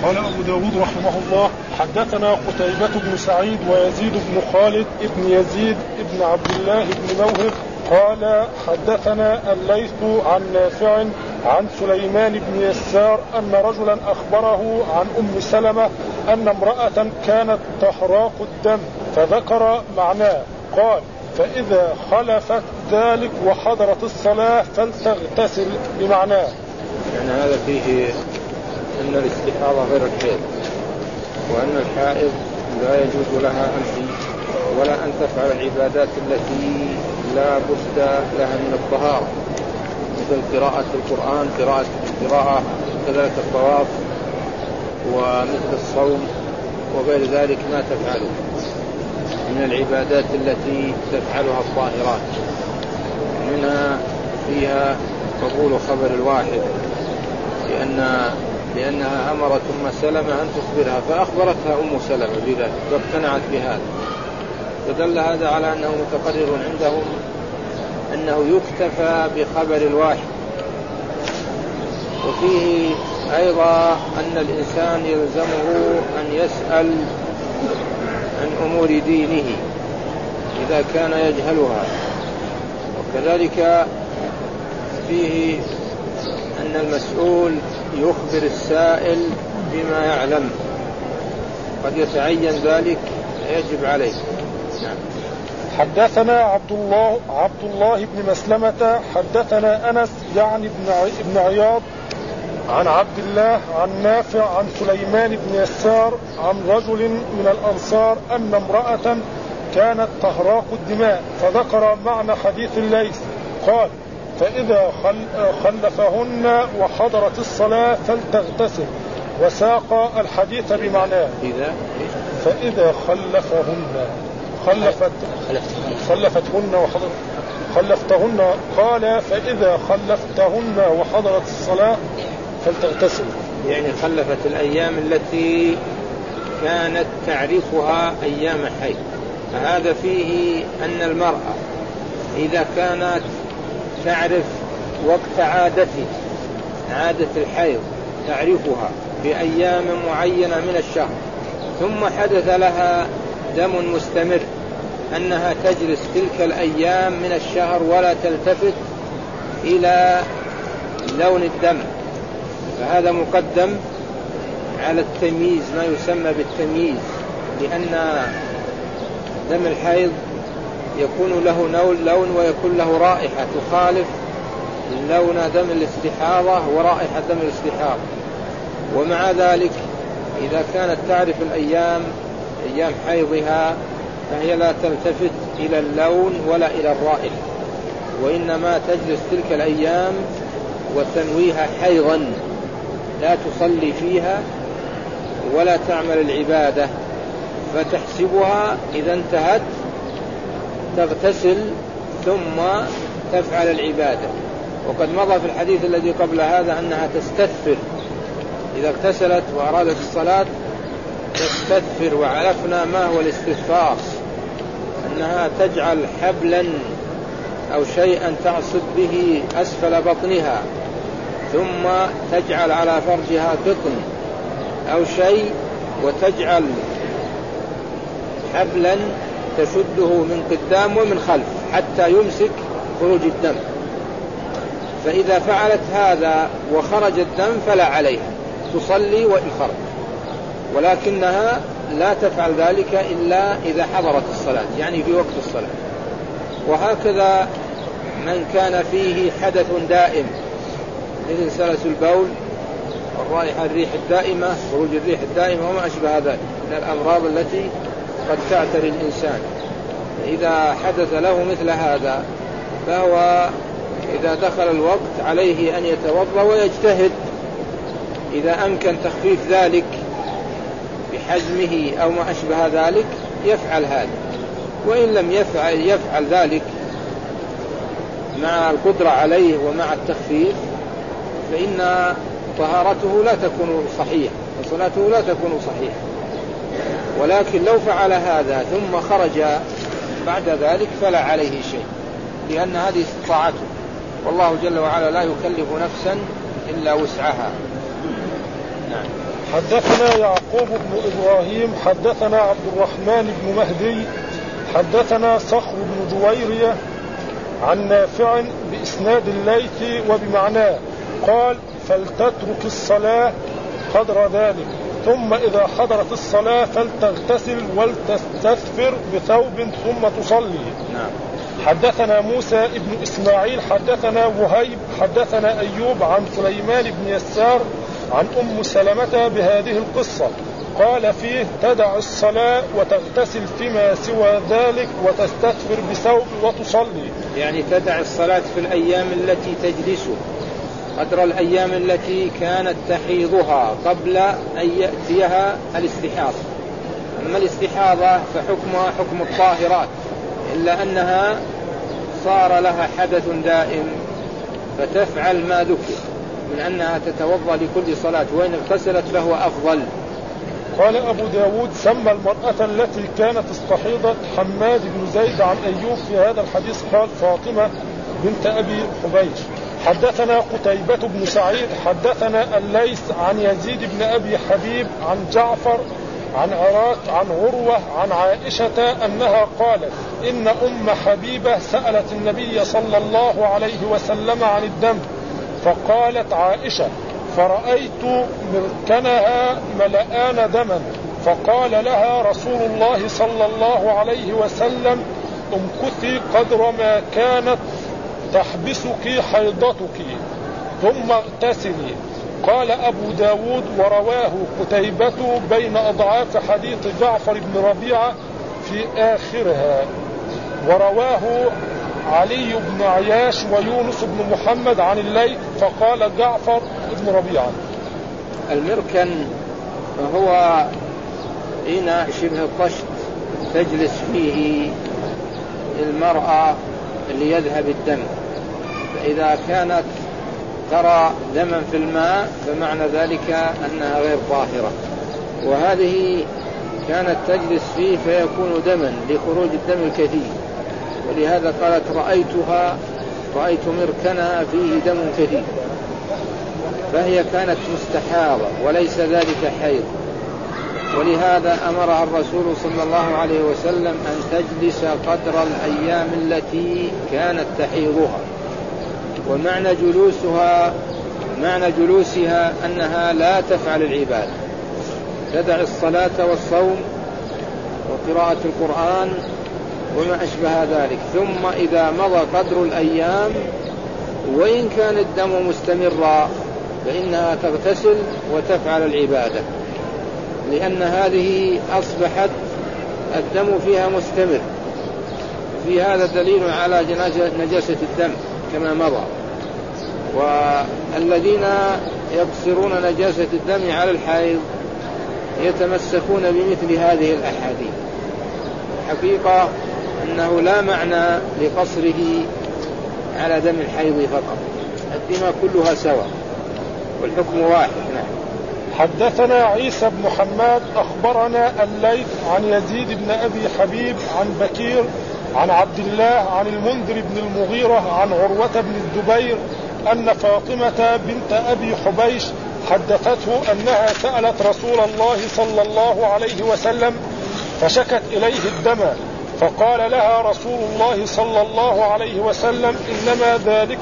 قال أبو داود رحمه الله: حدثنا قتيبة بن سعيد ويزيد بن خالد ابن يزيد ابن عبد الله بن موهب قال حدثنا الليث عن نافع عن سليمان بن يسار أن رجلا أخبره عن أم سلمة أن امرأة كانت تحراق الدم فذكر معناه. قال: فإذا خلفت ذلك وحضرت الصلاة فلتغتسل بمعناه. يعني هذا فيه أن الاستحاضة غير الحيض، وأن الحائض لا يجوز لها أن ولا أن تفعل العبادات التي لا بد لها من الطهارة، مثل قراءة القرآن، قراءة كذلك الطواف، ومثل الصوم وغير ذلك ما تفعله من العبادات التي تفعلها الطاهرات. منها فيها قبول خبر الواحد، لأنها أمرت أم سلمة أن تخبرها فأخبرتها أم سلمة بذلك فاقتنعت بهذا، فدل هذا على أنه متقرر عندهم أنه يكتفى بخبر الواحد. وفيه أيضا أن الإنسان يلزمه أن يسأل عن أمور دينه إذا كان يجهلها. وكذلك فيه أن المسؤول يخبر السائل بما يعلم، قد يتعين ذلك يجب عليه. نعم. حدثنا عبد الله بن مسلمة حدثنا أنس يعني ابن عياض عن عبد الله عن نافع عن سليمان بن يسار عن رجل من الأنصار أن امرأة كانت تهراق الدماء فذكر معنى حديث الليث. قال: فإذا خلفهن وحضرت الصلاة فلتغتسل، وساق الحديث بمعناه. فإذا خلفتهن قال: فإذا خلفتهن وحضرت الصلاة فلتغتسل، يعني خلفت الأيام التي كانت تعرفها أيام حيض. فهذا فيه أن المرأة إذا كانت تعرف وقت عادة الحيض تعرفها بأيام معينة من الشهر، ثم حدث لها دم مستمر، أنها تجلس تلك الأيام من الشهر ولا تلتفت إلى لون الدم، فهذا مقدم على التمييز، ما يسمى بالتمييز، لأن دم الحيض يكون له لون ويكون له رائحة تخالف لون دم الاستحاضة ورائحة دم الاستحاضة. ومع ذلك إذا كانت تعرف أيام حيضها فهي لا تلتفت إلى اللون ولا إلى الرائحة، وإنما تجلس تلك الأيام وتنويها حيضا، لا تصلي فيها ولا تعمل العبادة، فتحسبها إذا انتهت تغتسل ثم تفعل العبادة. وقد مضى في الحديث الذي قبل هذا أنها تستثفر، إذا اغتسلت وأرادت الصلاة تستثفر، وعرفنا ما هو الاستثفار، أنها تجعل حبلا أو شيئا تعصب به أسفل بطنها، ثم تجعل على فرجها قطن أو شيء، وتجعل حبلا تشده من قدام ومن خلف حتى يمسك خروج الدم. فإذا فعلت هذا وخرج الدم فلا عليها، تصلي وإن خرج، ولكنها لا تفعل ذلك إلا إذا حضرت الصلاة، يعني في وقت الصلاة. وهكذا من كان فيه حدث دائم مثل سلس البول والرائحة الريح الدائمة، خروج الريح الدائمة وما أشبه ذلك من الأمراض التي قد تعتري الإنسان، إذا حدث له مثل هذا فهو إذا دخل الوقت عليه أن يتوضأ ويجتهد، إذا أمكن تخفيف ذلك بحزمه أو ما أشبه ذلك يفعل هذا، وإن لم يفعل ذلك مع القدرة عليه ومع التخفيف فإن طهارته لا تكون صحيحة وصلاته لا تكون صحيحة. ولكن لو فعل هذا ثم خرج بعد ذلك فلا عليه شيء، لأن هذه استطاعته، والله جل وعلا لا يكلف نفسا إلا وسعها. نعم. حدثنا يعقوب بن إبراهيم حدثنا عبد الرحمن بن مهدي حدثنا صخر بن جويرية عن نافع بإسناد الليث وبمعناه قال فلتترك الصلاة قدر ذلك ثم إذا حضرت الصلاة فلتغتسل ولتستثفر بثوب ثم تصلي. حدثنا موسى ابن إسماعيل حدثنا وهيب حدثنا أيوب عن سليمان بن يسار عن أم سلمة بهذه القصة قال فيه تدع الصلاة وتغتسل فيما سوى ذلك وتستثفر بثوب وتصلي. يعني تدع الصلاة في الأيام التي تجلس قدر الأيام التي كانت تحيضها قبل أن يأتيها الاستحاضة. أما الاستحاضة فحكمها حكم الطاهرات إلا أنها صار لها حدث دائم فتفعل ما ذكر من أنها تتوضأ لكل صلاة وإن اغتسلت فهو أفضل. قال أبو داود سمى المرأة التي كانت استحيضت حماد بن زيد عن أيوب في هذا الحديث قال فاطمة بنت أبي حبيش. حدثنا قتيبة بن سعيد حدثنا الليث عن يزيد بن أبي حبيب عن جعفر عن عراك عن عروة عن عائشة أنها قالت إن أم حبيبة سألت النبي صلى الله عليه وسلم عن الدم فقالت عائشة فرأيت مركنها ملآن دما فقال لها رسول الله صلى الله عليه وسلم امكثي قدر ما كانت تحبسك حيضتك ثم اغتسلي. قال أبو داود ورواه قتيبة بين أضعاف حديث جعفر بن ربيعة في آخرها ورواه علي بن عياش ويونس بن محمد عن الليث فقال جعفر بن ربيعة. المركن هو إناء شبه الطشت تجلس فيه المرأة اللي يذهب الدم فإذا كانت ترى دما في الماء فمعنى ذلك أنها غير طاهرة وهذه كانت تجلس فيه فيكون دما لخروج الدم الكثير ولهذا قالت رأيت مركنها فيه دم كثير فهي كانت مستحاضة وليس ذلك حيض ولهذا أمرها الرسول صلى الله عليه وسلم أن تجلس قدر الأيام التي كانت تحيضها ومعنى جلوسها أنها لا تفعل العبادة تدع الصلاة والصوم وقراءة القرآن وما أشبه ذلك ثم إذا مضى قدر الأيام وإن كان الدم مستمرا فإنها تغتسل وتفعل العبادة لأن هذه أصبحت الدم فيها مستمر في هذا دليل على نجاسة الدم كما مضى. والذين يقصرون نجاسة الدم على الحيض يتمسكون بمثل هذه الأحاديث. حقيقة أنه لا معنى لقصره على دم الحيض فقط الدماء كلها سواء والحكم واحد. حدثنا عيسى بن حماد أخبرنا الليث عن يزيد بن أبي حبيب عن بكير عن عبد الله عن المنذر بن المغيرة عن عروة بن الزبير أن فاطمة بنت أبي حبيش حدثته أنها سألت رسول الله صلى الله عليه وسلم فشكت إليه الدم فقال لها رسول الله صلى الله عليه وسلم إنما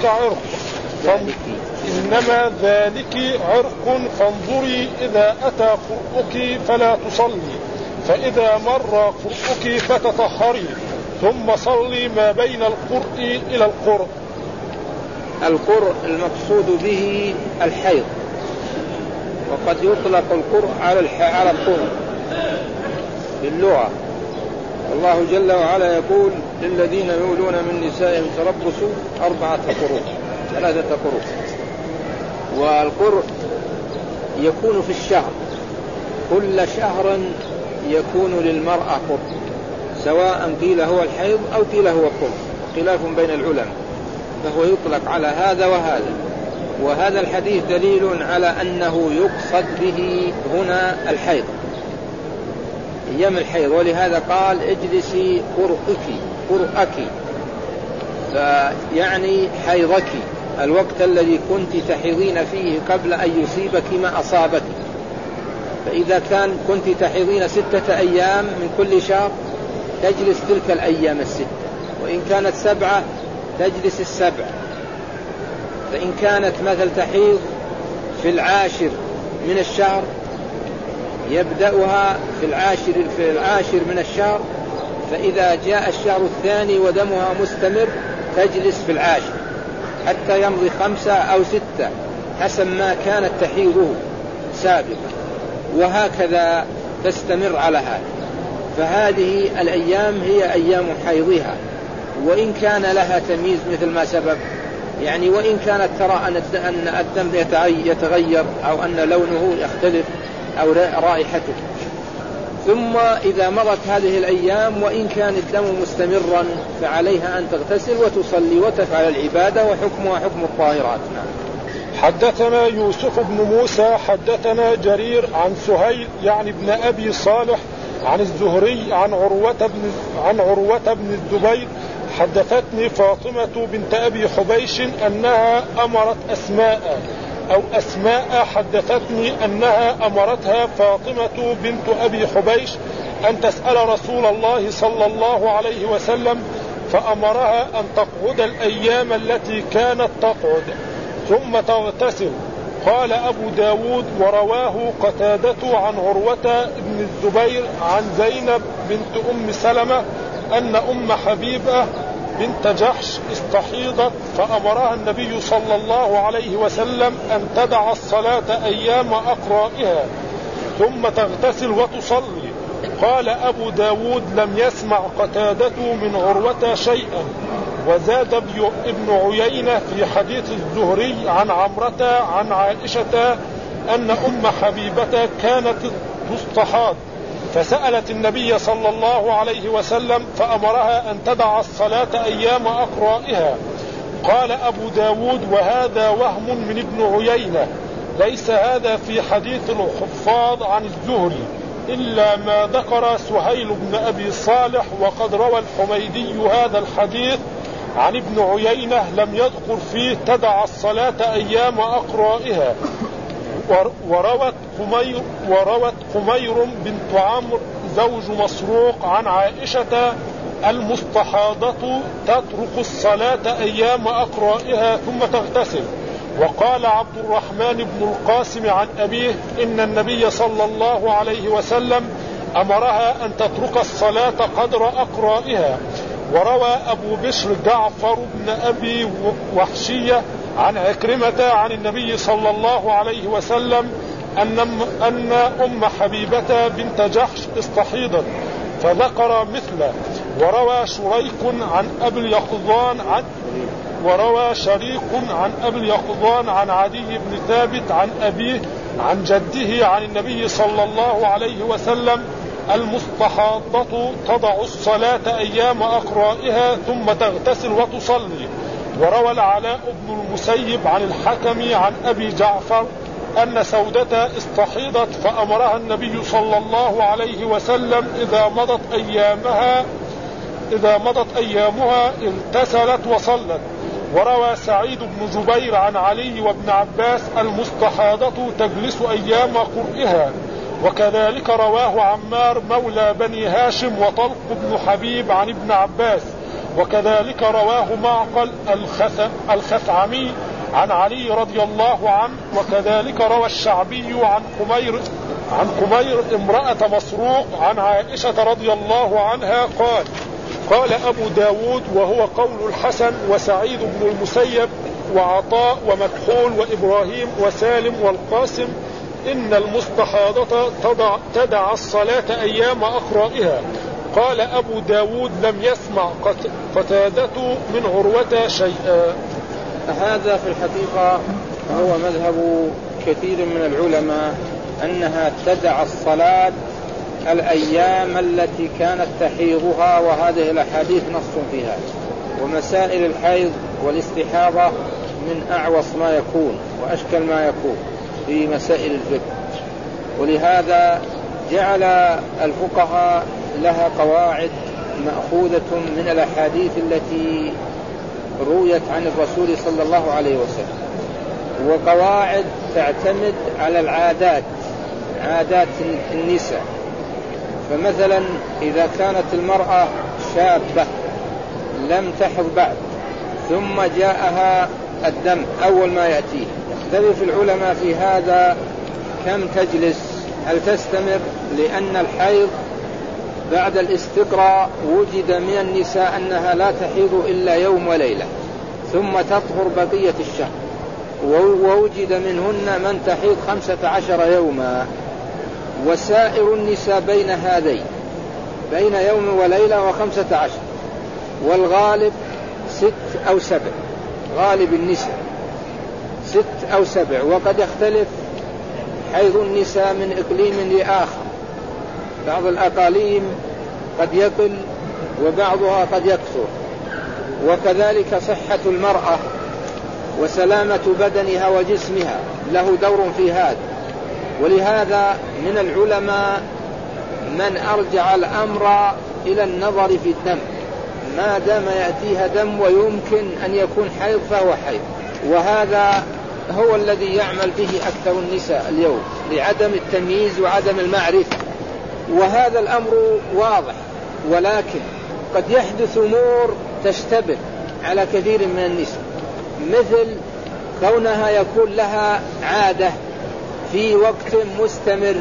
ذلك عرق فانظري إذا أتى قرؤك فلا تصلي فإذا مر قرؤك فتطهري ثم صلي ما بين القرء إلى القرء. القرء المقصود به الحيض وقد يطلق القرء على القرء باللغة. الله جل وعلا يقول للذين يولون من نسائهم تربصوا 4 قروء 3 قروء. والقرء يكون في الشهر كل شهر يكون للمرأة قرء سواء قيل هو الحيض أو قيل هو القرء خلاف بين العلماء فهو يطلق على هذا وهذا. وهذا الحديث دليل على أنه يقصد به هنا الحيض أيام الحيض ولهذا قال اجلسي قرؤك فيعني حيضك الوقت الذي كنت تحيضين فيه قبل أن يصيبك ما أصابك. وهذا الحديث دليل على أنه يقصد به هنا الحيض أيام الحيض ولهذا قال اجلسي قرؤك قرؤك فيعني حيضك الوقت الذي كنت تحيضين فيه قبل أن يصيبك ما أصابك. فإذا كنت تحيضين 6 أيام من كل شهر تجلس تلك الأيام 6، وإن كانت 7 تجلس 7. فإن كانت مثل تحيض في 10 من الشهر يبدأها في 10 من الشهر، فإذا جاء الشهر الثاني ودمها مستمر تجلس في 10 حتى يمضي 5 أو 6 حسب ما كانت تحيضه سابقا، وهكذا تستمر على هذا. فهذه الأيام هي أيام حيضها، وإن كان لها تمييز مثل ما سبق، يعني وإن كانت ترى أن الدم يتغير أو أن لونه يختلف أو رائحته. ثم إذا مضت هذه الأيام وإن كان الدم مستمرا فعليها أن تغتسل وتصلي وتفعل العبادة، وحكمها حكم الطاهرات. حدثنا يوسف بن موسى حدثنا جرير عن سهيل يعني ابن أبي صالح عن الزهري عن عروة بن الزبير حدثتني فاطمة بنت أبي حبيش أنها أمرت أسماء حدثتني أنها أمرتها فاطمة بنت أبي حبيش أن تسأل رسول الله صلى الله عليه وسلم، فأمرها أن تقعد الأيام التي كانت تقعد ثم تغتسل. قال أبو داود ورواه قتادة عن عروة بن الزبير عن زينب بنت أم سلمة أن أم حبيبة بنت جحش استحيضت، فأمرها النبي صلى الله عليه وسلم أن تدع الصلاة أيام أقرائها ثم تغتسل وتصلي. قال أبو داود لم يسمع قتادة من عروة شيئا. وزاد ابن عيينة في حديث الزهري عن عمرة عن عائشة أن أم حبيبة كانت تستحاض، فسألت النبي صلى الله عليه وسلم فأمرها أن تدع الصلاة أيام أقرائها. قال أبو داود وهذا وهم من ابن عيينة، ليس هذا في حديث الحفاظ عن الزهري إلا ما ذكر سهيل بن أبي صالح، وقد روى الحميدي هذا الحديث عن ابن عيينة لم يذكر فيه تدع الصلاة أيام أقرائها. وروت خمير بنت عمرو زوج مسروق عن عائشة المستحاضة تترك الصلاة أيام أقرائها ثم تغتسل. وقال عبد الرحمن بن القاسم عن أبيه إن النبي صلى الله عليه وسلم أمرها أن تترك الصلاة قدر أقرائها. وروى أبو بشر جعفر بن أبي وحشية عن عكرمة عن النبي صلى الله عليه وسلم أن أم حبيبة بنت جحش استحيضت فذكر مثله. وروى شريك عن أبي اليقظان عن عدي بن ثابت عن أبيه عن جده عن النبي صلى الله عليه وسلم المستحاضة تضع الصلاة أيام أقرائها ثم تغتسل وتصلي. وروى العلاء بن المسيب عن الحكم عن أبي جعفر أن سودة استحيضت فأمرها النبي صلى الله عليه وسلم إذا مضت أيامها اغتسلت وصلت. وروى سعيد بن جبير عن علي وابن عباس المستحاضة تجلس أيام قرئها. وكذلك رواه عمار مولى بني هاشم وطلق بن حبيب عن ابن عباس. وكذلك رواه معقل الخثعمي عن علي رضي الله عنه. وكذلك روى الشعبي عن قمير امرأة مسروق عن عائشة رضي الله عنها قال أبو داود وهو قول الحسن وسعيد بن المسيب وعطاء ومكحول وإبراهيم وسالم والقاسم إن المستحاضة تدع الصلاة أيام أقرائها. قال أبو داود لم يسمع قتادة من عروة شيئا. هذا في الحقيقة هو مذهب كثير من العلماء أنها تدع الصلاة الأيام التي كانت تحيضها، وهذه الأحاديث نص فيها. ومسائل الحيض والاستحاضة من أعوص ما يكون وأشكل ما يكون في مسائل الفقه، ولهذا جعل الفقهاء لها قواعد مأخوذة من الأحاديث التي رويت عن الرسول صلى الله عليه وسلم، وقواعد تعتمد على العادات عادات النساء. فمثلا إذا كانت المرأة شابة لم تحض بعد ثم جاءها الدم أول ما يأتيه، يختلف العلماء في هذا كم تجلس، هل تستمر؟ لأن الحيض بعد الاستقراء وجد من النساء أنها لا تحيض إلا يوم وليلة ثم تطهر بقية الشهر، ووجد منهن من تحيض 15 يوما، وسائر النساء بين هذين بين يوم وليلة و15، والغالب 6 أو 7، غالب النساء 6 أو 7، وقد يختلف حيض النساء من إقليم لآخر، بعض الأقاليم قد يقل وبعضها قد يكثر، وكذلك صحة المرأة وسلامة بدنها وجسمها له دور في هذا. ولهذا من العلماء من أرجع الأمر إلى النظر في الدم، ما دام يأتيها دم ويمكن أن يكون حيض فهو حيض، وهذا هو الذي يعمل به أكثر النساء اليوم لعدم التمييز وعدم المعرفة، وهذا الأمر واضح. ولكن قد يحدث أمور تشتبه على كثير من النساء، مثل كونها يكون لها عادة في وقت مستمر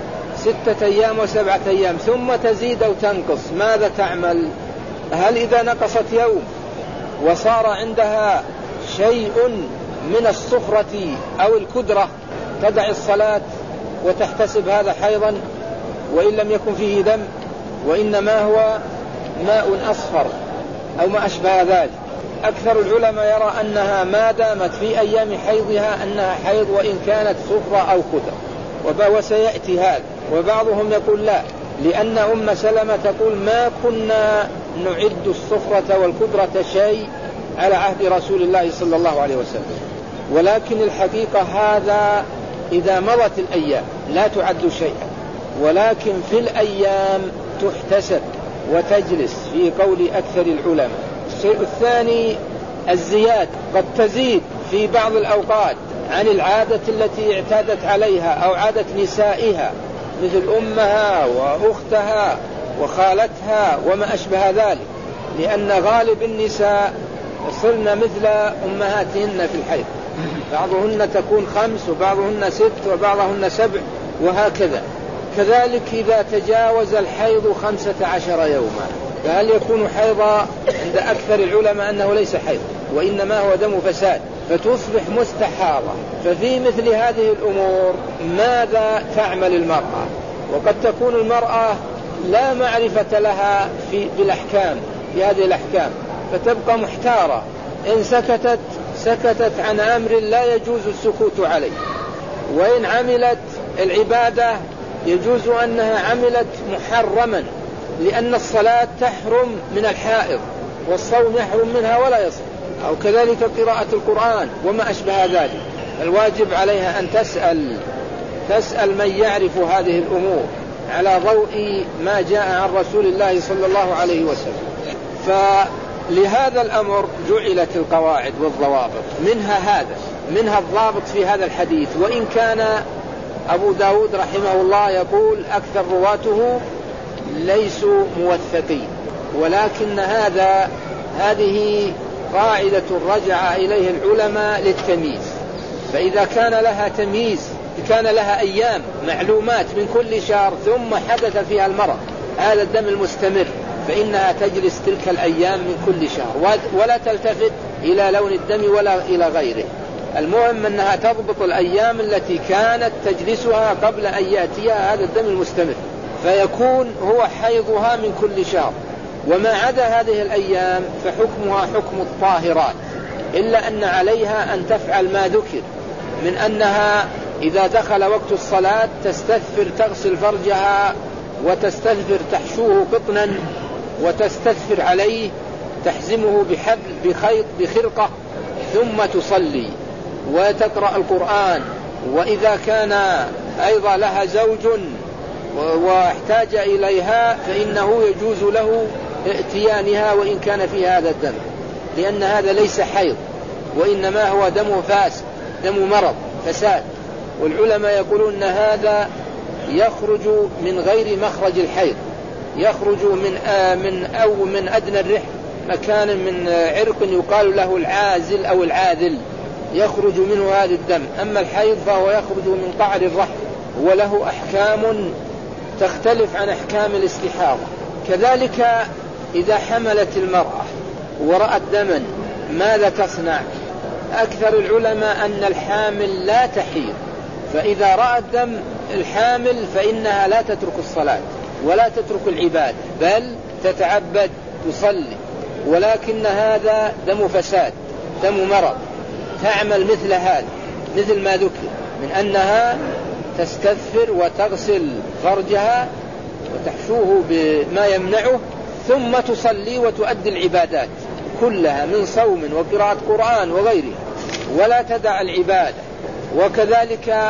6 أيام و7 أيام ثم تزيد أو تنقص، ماذا تعمل؟ هل إذا نقصت يوم وصار عندها شيء من الصفرة أو الكدرة تدع الصلاة وتحتسب هذا حيضا وإن لم يكن فيه دم، وإنما هو ماء أصفر أو ما أشبه ذلك؟ أكثر العلماء يرى أنها ما دامت في أيام حيضها أنها حيض وإن كانت صفرة أو كدرة، وسيأتي هذا. وبعضهم يقول لا، لأن أم سلمة تقول ما كنا نعد الصفرة والكدرة شيء على عهد رسول الله صلى الله عليه وسلم، ولكن الحقيقة هذا إذا مضت الأيام لا تعد شيئا، ولكن في الأيام تحتسب وتجلس في قول أكثر العلماء. الشيء الثاني الزيادة، قد تزيد في بعض الأوقات عن العادة التي اعتادت عليها أو عادة نسائها مثل أمها وأختها وخالتها وما أشبه ذلك، لأن غالب النساء صرن مثل أمهاتهن في الحيض، بعضهن تكون 5 وبعضهن 6 وبعضهن 7 وهكذا. كذلك إذا تجاوز الحيض 15 يوما، فهل يكون حيضا؟ عند أكثر العلماء أنه ليس حيض وإنما هو دم فساد، فتصبح مستحاضة. ففي مثل هذه الأمور ماذا تعمل المرأة؟ وقد تكون المرأة لا معرفة لها بالأحكام في هذه الأحكام، فتبقى محتارة، إن سكتت عن أمر لا يجوز السكوت عليه، وإن عملت العبادة يجوز أنها عملت محرما، لأن الصلاة تحرم من الحائض والصوم يحرم منها ولا يصح، أو كذلك قراءة القرآن وما أشبه ذلك. الواجب عليها أن تسأل من يعرف هذه الأمور على ضوء ما جاء عن رسول الله صلى الله عليه وسلم. فلهذا الأمر جعلت القواعد والضوابط، منها الضابط في هذا الحديث، وإن كان أبو داود رحمه الله يقول أكثر رواته ليسوا موثقين، ولكن هذه قاعدة رجع إليه العلماء للتمييز. فإذا كان لها تمييز، كان لها أيام معلومات من كل شهر ثم حدث فيها المرض هذا الدم المستمر، فإنها تجلس تلك الأيام من كل شهر ولا تلتفت إلى لون الدم ولا إلى غيره. المهم أنها تضبط الأيام التي كانت تجلسها قبل أن يأتيها هذا الدم المستمر، فيكون هو حيضها من كل شهر. وما عدا هذه الأيام فحكمها حكم الطاهرات، إلا أن عليها أن تفعل ما ذكر من أنها إذا دخل وقت الصلاة تستثفر تغسل فرجها وتستثفر تحشوه قطنا وتستثفر عليه تحزمه بحبل بخرقة ثم تصلي وتقرأ القرآن. وإذا كان أيضا لها زوج واحتاج إليها فإنه يجوز له ائتيانها وإن كان في هذا الدم، لأن هذا ليس حيض وإنما هو دم فاسد، دم مرض فساد. والعلماء يقولون أن هذا يخرج من غير مخرج الحيض، يخرج من أدنى الرحم، مكان من عرق يقال له العازل أو العاذل، يخرج منه هذا الدم. أما الحيض فهو يخرج من قعر الرحم، وله أحكام تختلف عن أحكام الاستحاضة. كذلك إذا حملت المرأة ورأت دما ماذا تصنع؟ أكثر العلماء أن الحامل لا تحيض، فإذا رأت دم الحامل فإنها لا تترك الصلاة ولا تترك العبادة، بل تتعبد تصلي، ولكن هذا دم فساد، دم مرض، تعمل مثل هذا، مثل ما ذكر من أنها تستغفر وتغسل فرجها وتحشوه بما يمنعه، ثم تصلي وتؤدي العبادات كلها من صوم وقراءة قرآن وغيرها، ولا تدع العبادة. وكذلك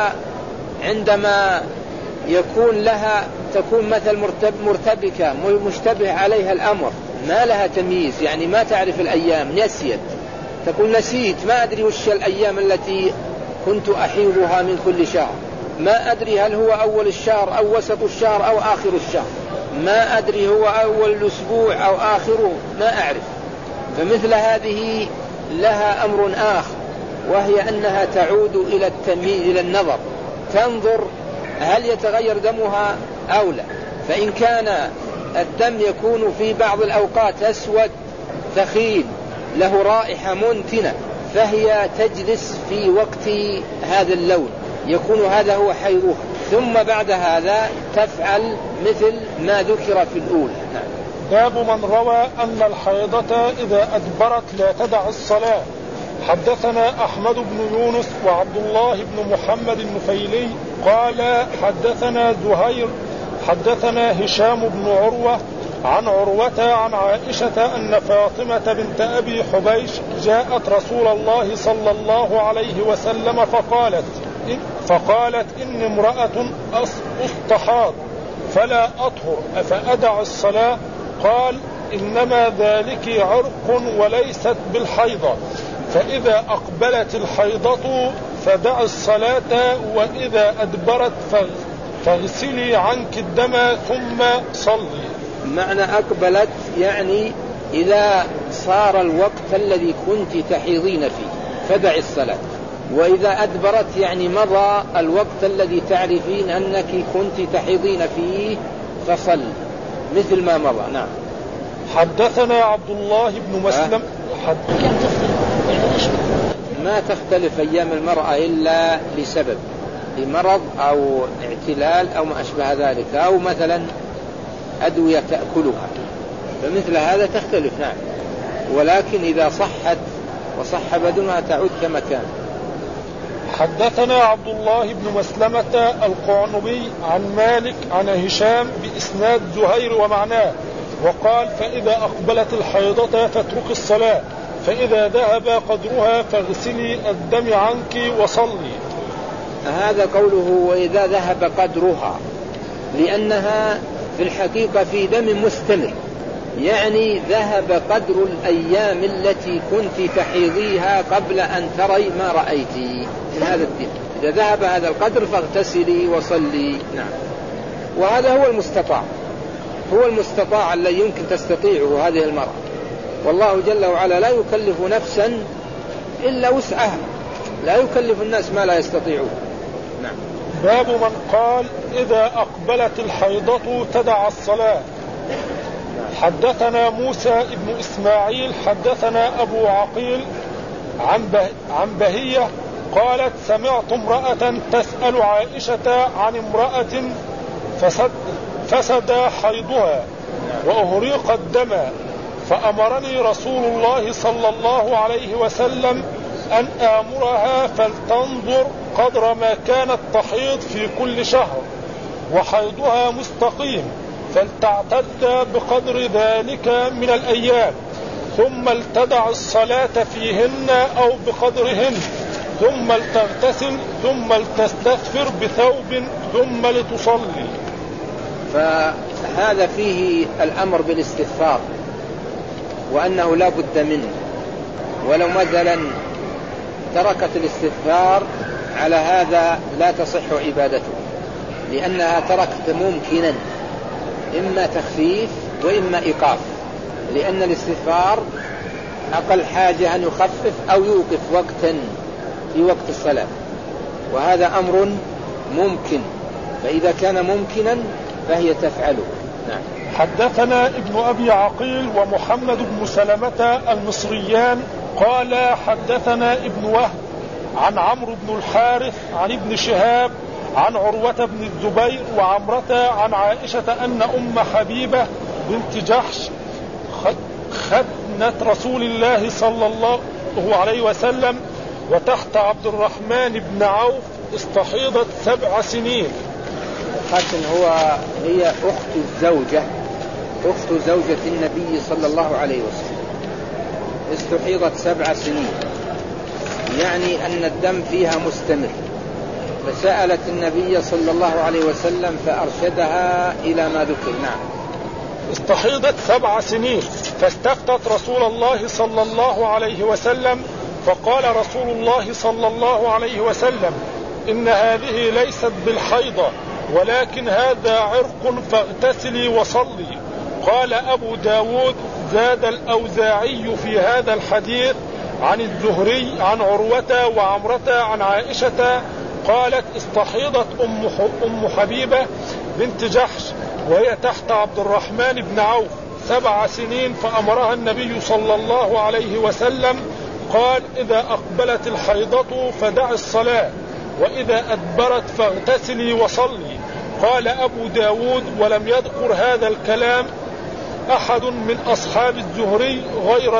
عندما يكون لها تكون مثل مرتبكة مشتبه عليها الأمر، ما لها تمييز، يعني ما تعرف الأيام، نسيت، تقول نسيت، ما أدري وش الأيام التي كنت أحيضها من كل شهر، ما أدري هل هو أول الشهر أو وسط الشهر أو آخر الشهر، ما أدري هو أول الأسبوع أو آخره، ما أعرف. فمثل هذه لها أمر آخر، وهي أنها تعود إلى التمييز، إلى النظر، تنظر هل يتغير دمها أو لا. فإن كان الدم يكون في بعض الأوقات أسود ثخين له رائحة منتنة، فهي تجلس في وقت هذا اللون، يكون هذا هو حيضها، ثم بعد هذا تفعل مثل ما ذكر في الأولى. باب من روى أن الحيضة إذا أدبرت لا تدع الصلاة. حدثنا أحمد بن يونس وعبد الله بن محمد النفيلي قال حدثنا زهير حدثنا هشام بن عروة عن عروة عن عائشة أن فاطمة بنت أبي حبيش جاءت رسول الله صلى الله عليه وسلم فقالت إني امرأة أستحاض فلا أطهر أفأدع الصلاة؟ قال إنما ذلك عرق وليست بالحيضة، فإذا أقبلت الحيضة فدع الصلاة، وإذا أدبرت فاغسلي عنك الدم ثم صلي. معنى أقبلت يعني إذا صار الوقت الذي كنت تحيضين فيه فدع الصلاة، وإذا أدبرت يعني مضى الوقت الذي تعرفين أنك كنت تحيضين فيه فصل مثل ما مضى. نعم. حدثنا عبد الله بن مسلم ما تختلف أيام المرأة إلا لسبب، لمرض أو اعتلال أو ما أشبه ذلك، أو مثلا أدوية تأكلها، فمثل هذا تختلف. نعم. ولكن إذا صحت وصح بدنها تعود كما كان. حدثنا عبد الله بن مسلمة القعنبي عن مالك عن هشام بإسناد زهير ومعناه، وقال فإذا أقبلت الحيضة فاترك الصلاة، فإذا ذهب قدرها فاغسلي الدم عنك وصلي. هذا قوله وإذا ذهب قدرها، لأنها في الحقيقة في دم مستمر، يعني ذهب قدر الأيام التي كنت تحيضيها قبل أن تري ما رأيتي من هذا الدم. إذا ذهب هذا القدر فاغتسلي وصلي. نعم. وهذا هو المستطاع، هو المستطاع الذي يمكن تستطيعه هذه المرأة، والله جل وعلا لا يكلف نفسا إلا وسعها، لا يكلف الناس ما لا يستطيعون. نعم. باب من قال إذا أقبلت الحيضة تدع الصلاة. حدثنا موسى ابن إسماعيل حدثنا أبو عقيل عن بهية قالت سمعت امرأة تسأل عائشة عن امرأة فسد حيضها وأهريق الدم، فأمرني رسول الله صلى الله عليه وسلم أن آمرها فلتنظر قدر ما كانت تحيض في كل شهر وحيضها مستقيم، فلتعتد بقدر ذلك من الأيام، ثم لتدع الصلاة فيهن أو بقدرهن، ثم لتغتسل، ثم لتستغفر بثوب، ثم لتصلي. فهذا فيه الأمر بالاستغفار، وأنه لا بد منه، ولو مثلا تركت الاستغفار على هذا لا تصح عبادته، لأنها تركت ممكنا، إما تخفيف وإما إيقاف، لأن الاستغفار أقل حاجة أن يخفف أو يوقف وقتا في وقت الصلاة، وهذا أمر ممكن، فإذا كان ممكنا فهي تفعله. نعم. حدثنا ابن أبي عقيل ومحمد بن سلمة المصريان قال حدثنا ابن وهب عن عمرو بن الحارث عن ابن شهاب عن عروة بن الزبير وعمرة عن عائشة أن أم حبيبة بنت جحش ختنة رسول الله صلى الله عليه وسلم وتحت عبد الرحمن بن عوف استحيضت 7 سنين. الختن هي أخت زوجة النبي صلى الله عليه وسلم، استحيضت 7 سنين، يعني أن الدم فيها مستمر، فسألت النبي صلى الله عليه وسلم فأرشدها إلى ما ذكر. نعم. استحيضت 7 سنين فاستفتت رسول الله صلى الله عليه وسلم فقال رسول الله صلى الله عليه وسلم إن هذه ليست بالحيضة ولكن هذا عرق فاغتسلي وصلي. قال أبو داود زاد الأوزاعي في هذا الحديث عن الزهري عن عروة وعمرة عن عائشة قالت استحيضت أم حبيبة بنت جحش وهي تحت عبد الرحمن بن عوف 7 سنين فأمرها النبي صلى الله عليه وسلم قال إذا أقبلت الحيضة فدع الصلاة وإذا أدبرت فاغتسلي وصلي. قال أبو داود ولم يذكر هذا الكلام أحد من أصحاب الزهري غير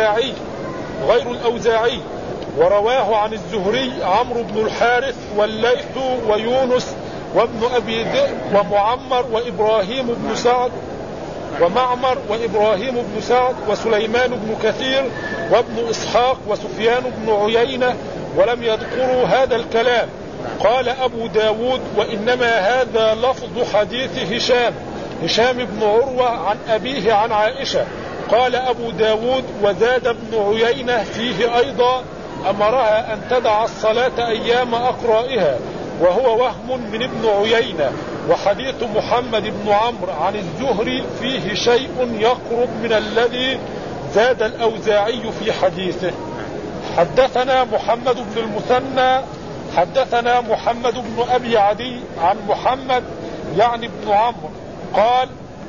الأوزاعي ورواه عن الزهري عمرو بن الحارث والليث ويونس وابن أبي ذئب ومعمر وإبراهيم بن سعد ومعمر وإبراهيم بن سعد وسليمان بن كثير وابن إسحاق وسفيان بن عيينة ولم يذكروا هذا الكلام. قال أبو داود وإنما هذا لفظ حديث هشام بن عروة عن أبيه عن عائشة. قال أبو داود وزاد ابن عيينة فيه أيضا أمرها أن تدع الصلاة أيام أقرائها وهو وهم من ابن عيينة. وحديث محمد بن عمرو عن الزهري فيه شيء يقرب من الذي زاد الأوزاعي في حديثه. حدثنا محمد بن المثنى حدثنا محمد بن أبي عدي عن محمد يعني بن عمرو قال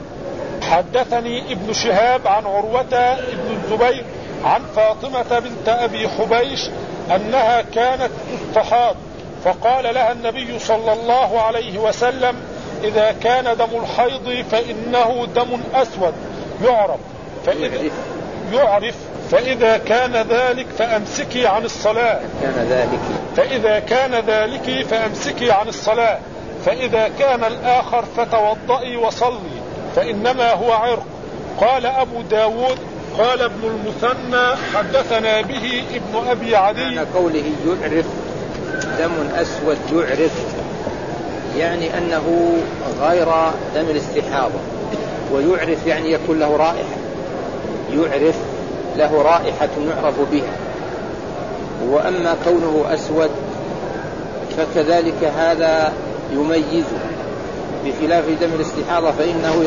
حدثني ابن شهاب عن عروة بن الزبير عن فاطمة بنت أبي حبيش أنها كانت تستحاض فقال لها النبي صلى الله عليه وسلم إذا كان دم الحيض فإنه دم أسود يعرف فإذا كان ذلك فأمسكي عن الصلاة فإذا كان الآخر فتوضئي وصلي فإنما هو عرق. قال أبو داود قال ابن المثنى حدثنا به ابن أبي عدي. قوله يعرف دم أسود يعرف يعني أنه غير دم الاستحاضة، ويعرف يعني يكون له رائحة، يعرف له رائحة يعرف بها. وأما كونه أسود فكذلك هذا يميزه، بخلاف دم الاستحاضة فإنه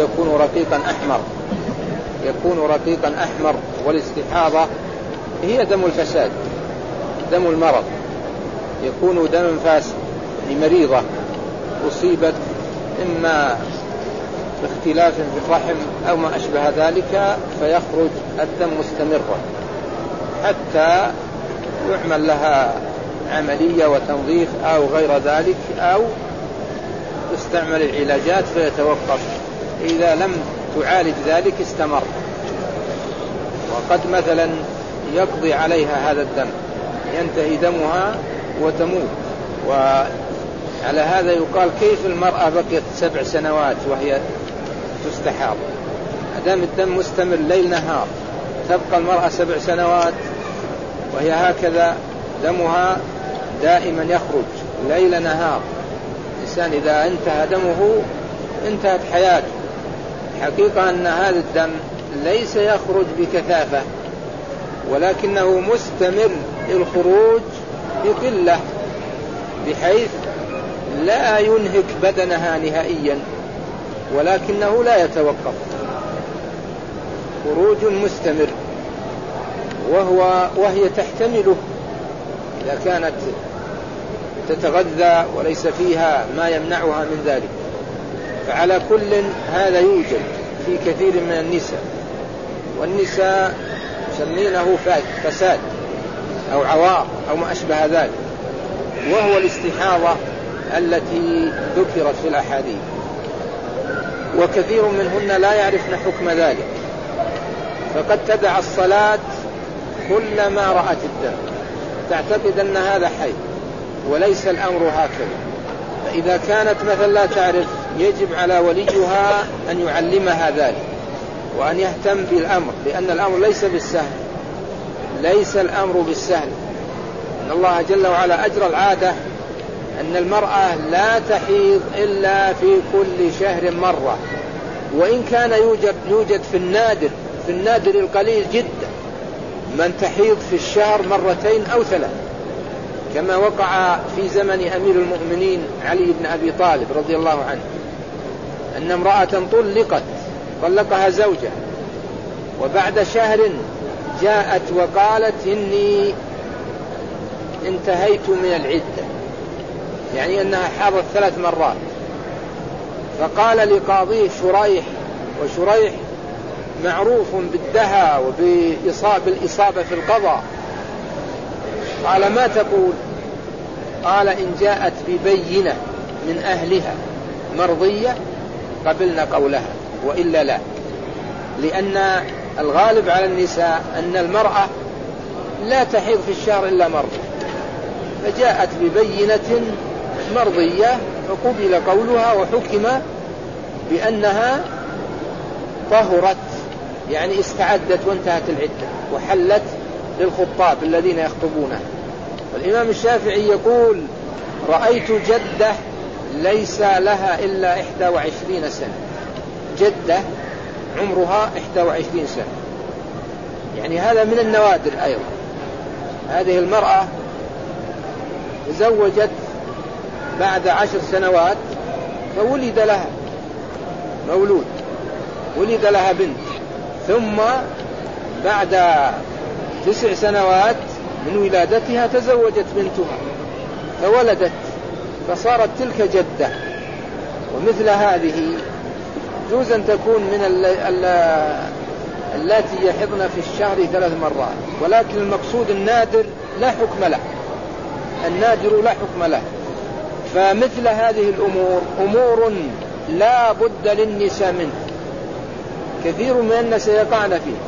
يكون رقيقا أحمر والاستحاضة هي دم الفساد، دم المرض، يكون دم فاسد لمريضة أصيبت إما باختلاف في الرحم أو ما أشبه ذلك فيخرج الدم مستمرا حتى يعمل لها عملية وتنظيف أو غير ذلك أو تستعمل العلاجات فيتوقف. إذا لم تعالج ذلك استمر، وقد مثلا يقضي عليها هذا الدم ينتهي دمها وتموت. وعلى هذا يقال كيف المرأة بقيت 7 سنوات وهي تستحاض؟ دام الدم مستمر ليل نهار تبقى المرأة 7 سنوات وهي هكذا دمها دائما يخرج ليل نهار. الإنسان إذا انتهى دمه انتهت حياته. حقيقة أن هذا الدم ليس يخرج بكثافة ولكنه مستمر الخروج بقلة، بحيث لا ينهك بدنها نهائيا، ولكنه لا يتوقف، خروج مستمر، وهي تحتمله إذا كانت تتغذى وليس فيها ما يمنعها من ذلك. فعلى كل هذا يوجد في كثير من النساء، والنساء يسمينه فساد أو عوار أو ما أشبه ذلك، وهو الاستحاضة التي ذكرت في الأحاديث، وكثير منهن لا يعرفن حكم ذلك، فقد تدع الصلاة كلما رأت الدم، تعتقد أن هذا حي، وليس الأمر هكذا. فإذا كانت مثلا لا تعرف، يجب على وليها أن يعلمها ذلك، وأن يهتم بالأمر، لأن الأمر ليس بالسهل، ليس الأمر بالسهل. إن الله جل وعلا أجرى العادة أن المرأة لا تحيض إلا في كل شهر مرة، وإن كان يوجد في النادر القليل جدا من تحيض في الشهر مرتين أو ثلاث، كما وقع في زمن أمير المؤمنين علي بن أبي طالب رضي الله عنه، أن امرأة طلقها زوجها، وبعد شهر جاءت وقالت إني انتهيت من العدة، يعني أنها حاضت 3 مرات. فقال لقاضيه شريح، وشريح معروف بالدهى وبالإصابة في القضاء، قال ما تقول؟ قال إن جاءت ببينة من أهلها مرضية قبلنا قولها، وإلا لا، لأن الغالب على النساء أن المرأة لا تحيض في الشهر إلا مرة، فجاءت ببينة مرضية فقبل قولها وحكم بأنها طهرت، يعني استعدت وانتهت العدة وحلت للخطاب الذين يخطبونها. والإمام الشافعي يقول رأيت جدة ليس لها إلا 21 سنة، جدة عمرها 21 سنة، يعني هذا من النوادر أيضا. هذه المرأة تزوجت بعد 10 سنوات فولد لها مولود، ولد لها بنت، ثم بعد 9 سنوات من ولادتها تزوجت بنتها فولدت، فصارت تلك جدة. ومثل هذه يجوز أن تكون من التي يحضن في الشهر 3 مرات، ولكن المقصود النادر لا حكم له، النادر لا حكم له. فمثل هذه الأمور أمور لا بد للنساء منه، كثير من الناس يقعن فيه،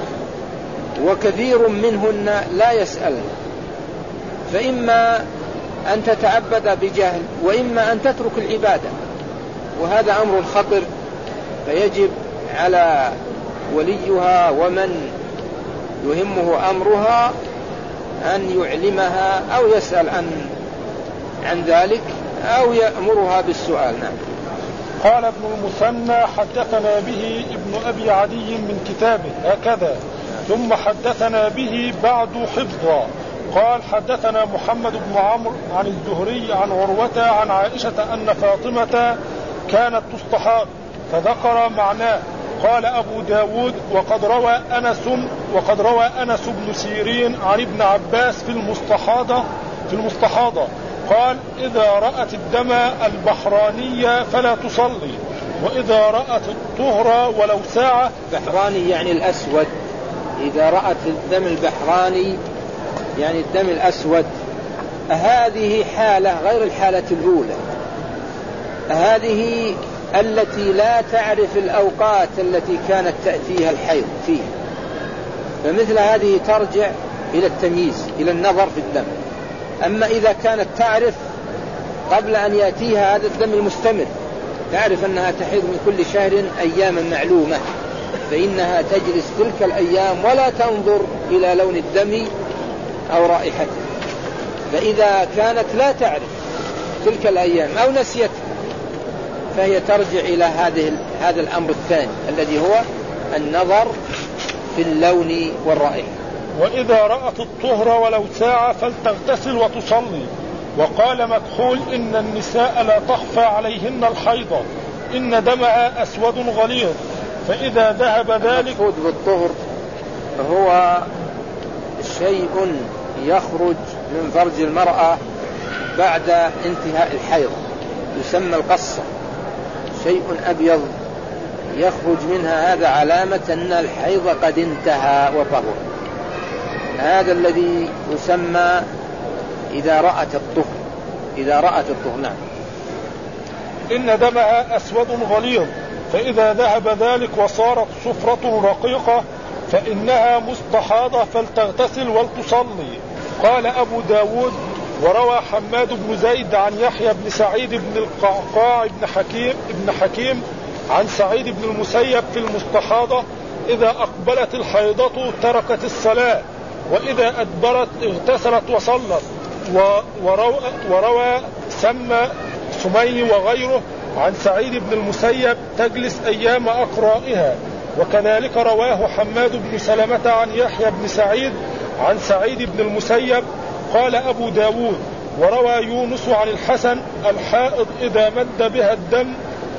وكثير منهن لا يسألن، فإما أن تتعبد بجهل، وإما أن تترك العبادة، وهذا أمر خطر. فيجب على وليها ومن يهمه أمرها أن يعلمها أو يسأل عن ذلك أو يأمرها بالسؤال. نعم. قال ابن المثنى حدثنا به ابن أبي عدي من كتابه هكذا، ثم حدثنا به بعد حفظا. قال حدثنا محمد بن عمرو عن الزهري عن عروة عن عائشة أن فاطمة كانت تستحاض، فذكر معناه. قال أبو داود وقد روى أنس بن سيرين عن ابن عباس في المستحاضة قال إذا رأت الدم البحراني فلا تصلي، وإذا رأت الطهر ولو ساعة. بحراني يعني الأسود، إذا رأت الدم البحراني يعني الدم الأسود. هذه حالة غير الحالة الأولى، هذه التي لا تعرف الأوقات التي كانت تأتيها الحيض فيه، فمثل هذه ترجع إلى التمييز، إلى النظر في الدم. أما إذا كانت تعرف قبل أن يأتيها هذا الدم المستمر، تعرف أنها تحيض من كل شهر أياما معلومة، فإنها تجلس تلك الأيام ولا تنظر إلى لون الدم أو رائحته. فإذا كانت لا تعرف تلك الأيام أو نسيت، فهي ترجع إلى هذا الأمر الثاني الذي هو النظر في اللون والرائحة. وإذا رأت الطهر ولو ساعة فلتغتسل وتصلي، وقال مكحول إن النساء لا تخفى عليهن الحيضة، إن دمها أسود غليظ، فإذا ذهب ذلك. المقصود بالطهر هو شيء يخرج من فرج المرأة بعد انتهاء الحيض، يسمى القصة، شيء أبيض يخرج منها، هذا علامة أن الحيض قد انتهى وطهر، هذا الذي يسمى إذا رأت الطهر. نعم. إن دمها أسود غليظ، فإذا ذهب ذلك وصارت صفرة رقيقة فإنها مستحاضة فلتغتسل ولتصلي. قال أبو داود: وروى حماد بن زيد عن يحيى بن سعيد بن القعقاع بن حكيم عن سعيد بن المسيب في المستحاضة: إذا أقبلت الحيضة تركت الصلاة، وإذا أدبرت اغتسلت وصلت. وروى سمي وغيره عن سعيد بن المسيب: تجلس أيام أقرائها. وكذلك رواه حماد بن سلمة عن يحيى بن سعيد عن سعيد بن المسيب. قال أبو داود: وروى يونس عن الحسن: الحائض إذا مد بها الدم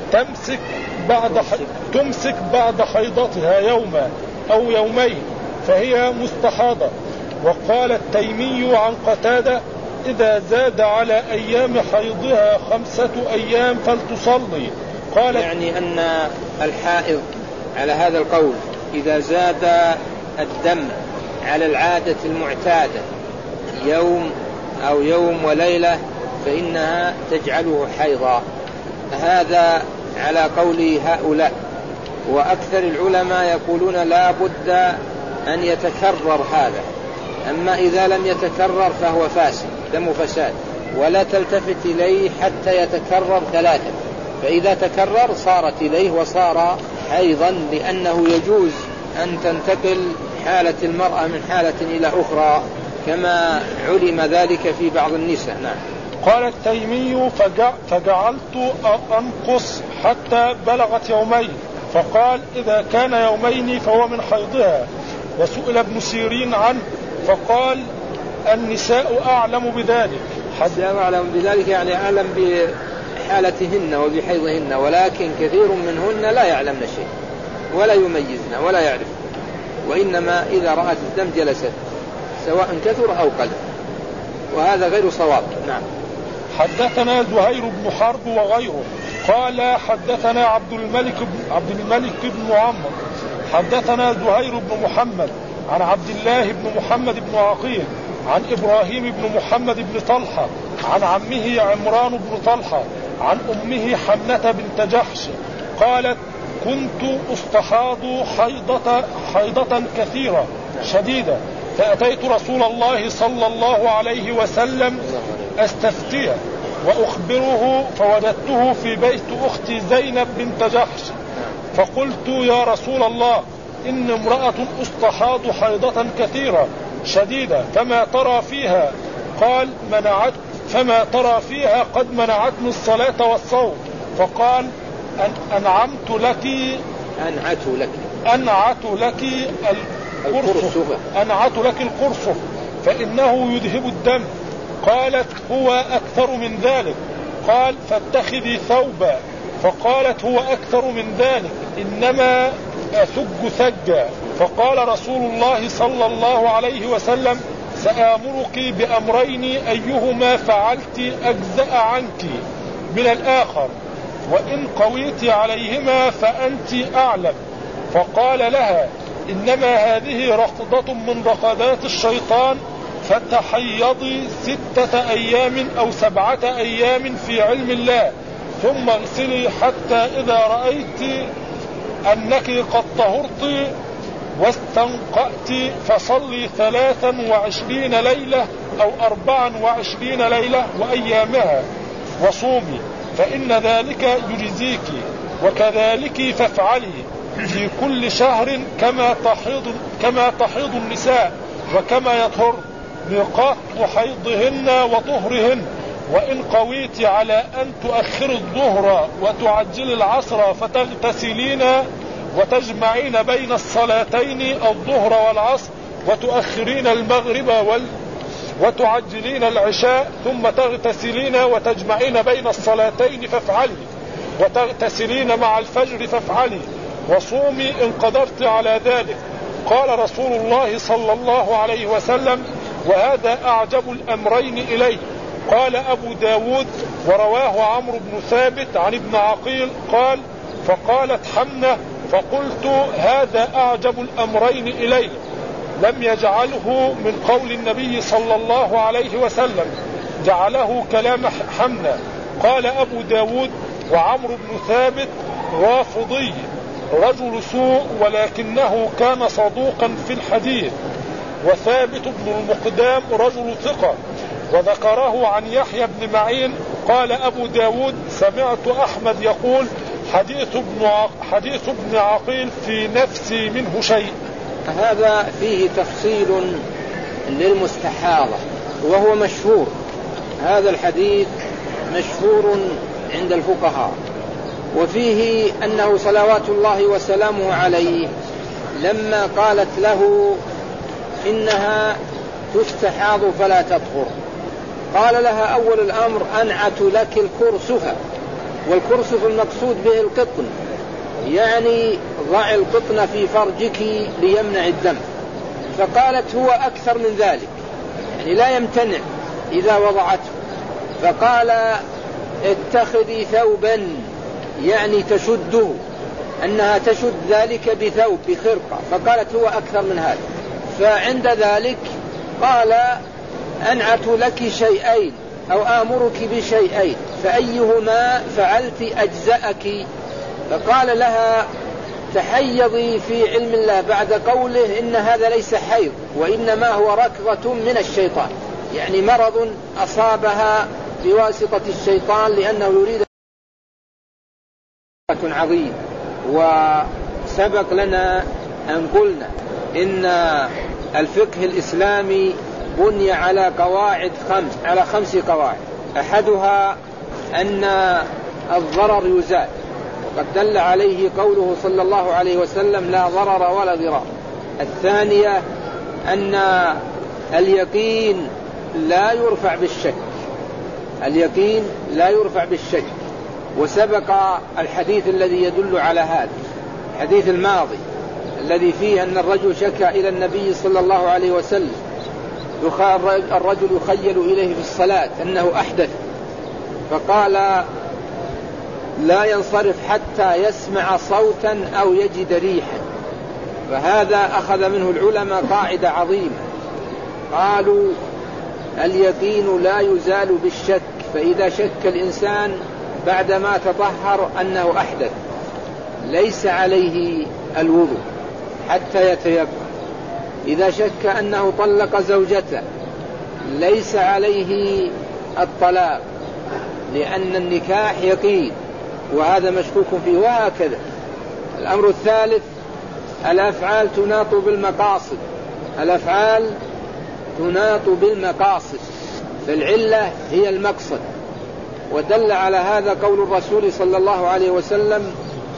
تمسك بعد حيضتها يوما أو يومين فهي مستحاضة. وقال التيمي عن قتادة: إذا زاد على أيام حيضها 5 أيام فلتصلي. قال يعني أن الحائض على هذا القول إذا زاد الدم على العادة المعتادة يوم أو يوم وليلة فإنها تجعله حيضا، هذا على قول هؤلاء. وأكثر العلماء يقولون لا بد أن يتكرر هذا، أما إذا لم يتكرر فهو فاسد، دم فساد، ولا تلتفت إليه حتى يتكرر 3، فإذا تكرر صارت إليه وصار حيضا، لأنه يجوز أن تنتقل حالة المرأة من حالة إلى أخرى كما علم ذلك في بعض النساء. نعم. قال التيمي: فجعلت أنقص حتى بلغت يومين، فقال: إذا كان يومين فهو من حيضها. وسئل ابن سيرين عنه فقال: النساء أعلم بذلك. أعلم بذلك يعني أعلم بحالتهن وبحيضهن، ولكن كثير منهن لا يعلمن شيء ولا يميزن ولا يعرف، وإنما إذا رأت الدم جلست سواء كثر أو قل، وهذا غير صواب. نعم. حدثنا زهير بن حرب وغيره قال حدثنا عبد الملك بن عمرو حدثنا زهير بن محمد عن عبد الله بن محمد بن عقيل عن إبراهيم بن محمد بن طلحة عن عمه عمران بن طلحة عن أمه حمنة بنت جحش قالت: كنت أستحاض حيضة كثيرة شديدة، فأتيت رسول الله صلى الله عليه وسلم أستفتيه وأخبره، فوجدته في بيت أختي زينب بنت جحش، فقلت: يا رسول الله، إن امرأة أستحاض حيضة كثيرة شديدة، فما ترى فيها؟ قال: فما ترى فيها؟ قد منعتني الصلاة والصوم. فقال: أنعت لك القرصف فإنه يذهب الدم. قالت: هو أكثر من ذلك. قال: فاتخذي ثوبا. فقالت: هو أكثر من ذلك، إنما أثج ثجا. فقال رسول الله صلى الله عليه وسلم: سآمرك بأمرين أيهما فعلت أجزأ عنك من الآخر، وإن قويت عليهما فأنت أعلم. فقال لها: إنما هذه رقضة من رقدات الشيطان، فتحيضي 6 أيام أو 7 أيام في علم الله، ثم اغسلي حتى إذا رأيت أنك قد طهرت واستنقأت فصلي 23 ليلة أو 24 ليلة وأيامها وصومي، فإن ذلك يجزيك، وكذلك فافعلي في كل شهر كما تحيض النساء وكما يطهر، ميقات حيضهن وطهرهن. وإن قويت على أن تؤخر الظهر وتعجل العصر فتغتسلين وتجمعين بين الصلاتين الظهر والعصر، وتؤخرين المغرب وتعجلين العشاء ثم تغتسلين وتجمعين بين الصلاتين فافعلي، وتغتسلين مع الفجر فافعلي، وصومي إن قدرت على ذلك. قال رسول الله صلى الله عليه وسلم: وهذا أعجب الأمرين إليه. قال أبو داود: ورواه عمرو بن ثابت عن ابن عقيل قال: فقالت حمنة فقلت: هذا أعجب الأمرين إليه. لم يجعله من قول النبي صلى الله عليه وسلم، جعله كلام حمنة. قال أبو داود: وعمرو بن ثابت رافضي رجل سوء، ولكنه كان صدوقا في الحديث. وثابت بن المقدام رجل ثقة. وذكره عن يحيى بن معين. قال أبو داود: سمعت أحمد يقول: حديث ابن عقيل في نفسي منه شيء. هذا فيه تفصيل للمستحاضة وهو مشهور. هذا الحديث مشهور عند الفقهاء، وفيه أنه صلوات الله وسلامه عليه لما قالت له إنها تستحاض فلا تطهر، قال لها: أول الأمر أنعت لك الكرسف، والكرسف المقصود به القطن، يعني ضع القطن في فرجك ليمنع الدم. فقالت: هو أكثر من ذلك، يعني لا يمتنع إذا وضعته. فقال: اتخذي ثوبا، يعني تشده، أنها تشد ذلك بثوب بخرقة. فقالت: هو أكثر من هذا. فعند ذلك قال: أنعت لك شيئين أو آمرك بشيئين، فأيهما فعلت أجزأك؟ فقال لها: تحيضي في علم الله بعد قوله إن هذا ليس حيض وإنما هو ركضة من الشيطان، يعني مرض أصابها بواسطة الشيطان لأنه يريد عظيم. وسبق لنا أن قلنا إن الفقه الإسلامي بني على قواعد على 5 قواعد. أحدها أن الضرر يزال، وقد دل عليه قوله صلى الله عليه وسلم: لا ضرر ولا ضرار. الثانية أن اليقين لا يرفع بالشك، اليقين لا يرفع بالشك. وسبق الحديث الذي يدل على هذا، الحديث الماضي الذي فيه أن الرجل شكى إلى النبي صلى الله عليه وسلم، الرجل يخيل إليه في الصلاة أنه أحدث، فقال: لا ينصرف حتى يسمع صوتا أو يجد ريحا. فهذا أخذ منه العلماء قاعدة عظيمة، قالوا: اليقين لا يزال بالشك، فإذا شك الإنسان بعدما تطهر أنه أحدث ليس عليه الوضوء حتى يتيقن. إذا شك أنه طلق زوجته ليس عليه الطلاق، لأن النكاح يقين وهذا مشكوك فيه. وهكذا الأمر الثالث: الأفعال تناط بالمقاصد، الأفعال تناط بالمقاصد، فالعلة هي المقصد. ودل على هذا قول الرسول صلى الله عليه وسلم: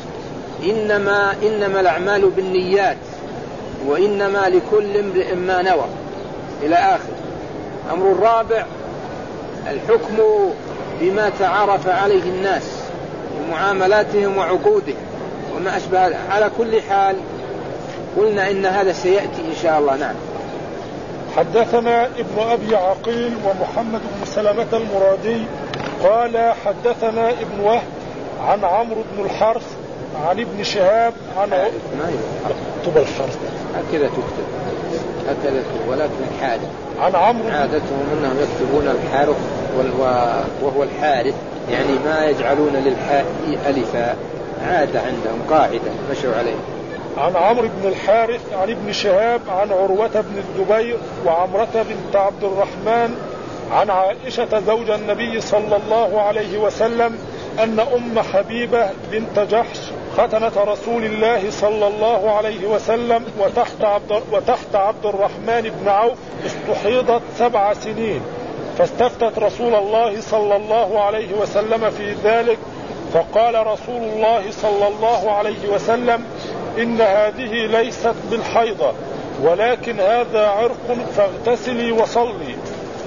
إنما الأعمال بالنيات وإنما لكل امرئ ما نوى، إلى آخر. أمر الرابع: الحكم بما تعارف عليه الناس ومعاملاتهم وعقودهم وما أشبه. على كل حال قلنا إن هذا سيأتي إن شاء الله. نعم. حدثنا ابن أبي عقيل ومحمد بن سلمة المرادي قال: حدثنا ابن وهب عن عمرو بن الحارث عن ابن شهاب عن كتب الحارث هكذا تكتب هكذا، ولكن الحارث عن عمرو عادتهم أنهم يكتبون الحارث وهو الحارث، يعني ما يجعلون للحاء ألفا، عادة عندهم قاعدة مشوا عليه. عن عمرو بن الحارث عن ابن شهاب عن عروة بن الزبير وعمرة بنت عبد الرحمن عن عائشة زوج النبي صلى الله عليه وسلم أن أم حبيبة بنت جحش ختنة رسول الله صلى الله عليه وسلم وتحت عبد الرحمن بن عوف استحيضت 7 سنين، فاستفتت رسول الله صلى الله عليه وسلم في ذلك، فقال رسول الله صلى الله عليه وسلم: إن هذه ليست بالحيضة ولكن هذا عرق، فاغتسلي وصلي.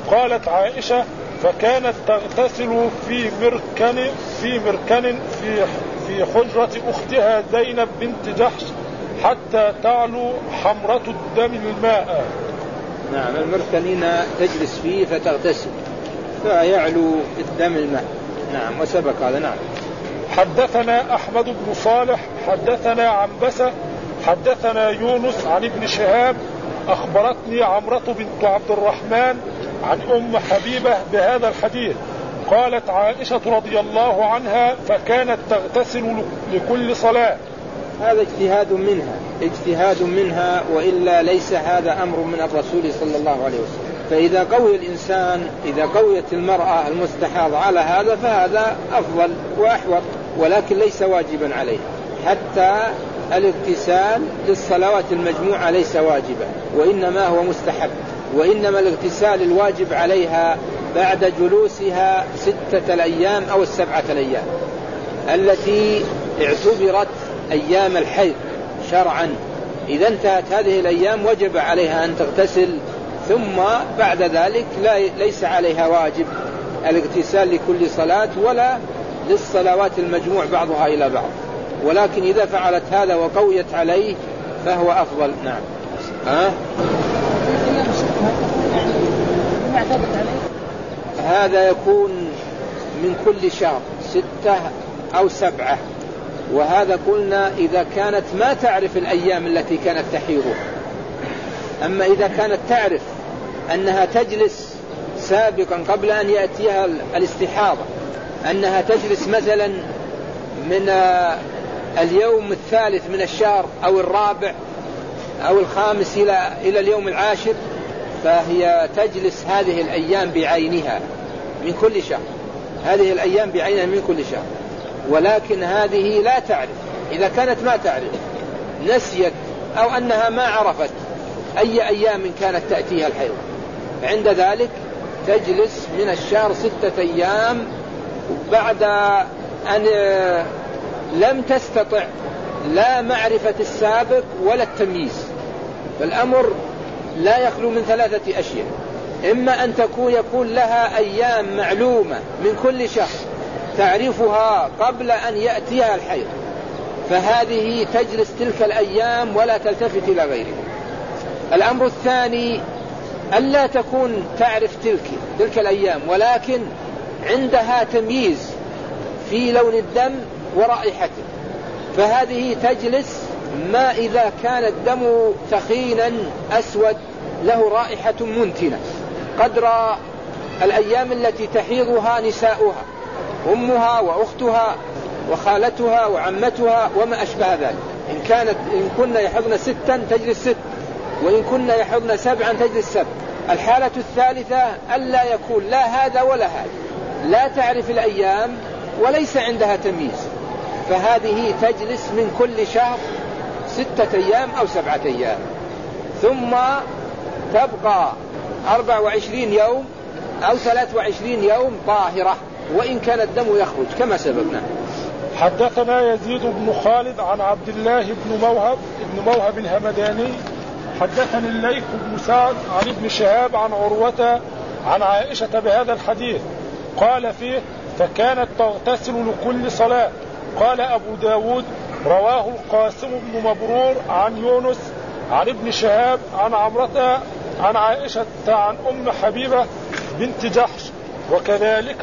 قالت عائشة: فكانت تغتسل في مركن في حجرة أختها زينب بنت جحش حتى تعلو حمرة الدم الماء. نعم، المركن تجلس فيه فتغتسل فيعلو الدم الماء. نعم، وسبق هذا. نعم. حدثنا أحمد بن صالح حدثنا عنبسة حدثنا يونس عن ابن شهاب أخبرتني عمرة بنت عبد الرحمن عن أم حبيبة بهذا الحديث. قالت عائشة رضي الله عنها: فكانت تغتسل لكل صلاة. هذا اجتهاد منها وإلا ليس هذا أمر من الرسول صلى الله عليه وسلم. فإذا قوي الإنسان، إذا قويت المرأة المستحاض على هذا فهذا أفضل وأحوط، ولكن ليس واجبا عليه. حتى الاغتسال للصلوات المجموعة ليس واجبا، وإنما هو مستحب. وإنما الاغتسال الواجب عليها بعد جلوسها 6 الأيام أو 7 الأيام التي اعتبرت أيام الحيض شرعا. إذا انتهت هذه الأيام وجب عليها أن تغتسل، ثم بعد ذلك ليس عليها واجب الاغتسال لكل صلاة ولا للصلوات المجموع بعضها إلى بعض، ولكن إذا فعلت هذا وقويت عليه فهو أفضل. نعم. هذا يكون من كل شهر 6 أو 7، وهذا قلنا إذا كانت ما تعرف الأيام التي كانت تحيضها. أما إذا كانت تعرف أنها تجلس سابقا قبل أن يأتيها الاستحاضة، أنها تجلس مثلا من اليوم 3 من الشهر أو 4 أو 5 إلى اليوم 10، فهي تجلس هذه الأيام بعينها من كل شهر، هذه الأيام بعينها من كل شهر. ولكن هذه لا تعرف، إذا كانت ما تعرف، نسيت أو أنها ما عرفت أي أيام كانت تأتيها الحيض، عند ذلك تجلس من الشهر 6 أيام بعد أن لم تستطع لا معرفة السابق ولا التمييز. فالأمر لا يخلو من 3 أشياء: إما أن يكون لها أيام معلومة من كل شهر تعرفها قبل أن يأتيها الحيض، فهذه تجلس تلك الأيام ولا تلتفت إلى غيرها. الأمر الثاني: ألا تكون تعرف تلك الأيام، ولكن عندها تمييز في لون الدم ورائحته، فهذه تجلس ما إذا كان الدم ثخينا أسود له رائحة منتنة قدر الأيام التي تحيضها نساؤها، أمها وأختها وخالتها وعمتها وما أشبه ذلك. إن كنا يحضن 6 تجلس 6، وإن كنا يحضن 7 تجلس 7. الحالة الثالثة: ألا يكون لا هذا ولا هذا، لا تعرف الأيام وليس عندها تمييز، فهذه تجلس من كل شهر 6 أيام أو 7 أيام، ثم تبقى 24 يوم أو 23 يوم طاهرة، وإن كان الدم يخرج كما سبقنا. حدثنا يزيد بن خالد عن عبد الله بن موهب الهمداني حدثني الليث بن سعد عن ابن شهاب عن عروة عن عائشة بهذا الحديث. قال فيه: فكانت تغتسل لكل صلاة. قال أبو داود: رواه القاسم بن مبرور عن يونس عن ابن شهاب عن عمرة عن عائشة عن أم حبيبة بنت جحش، وكذلك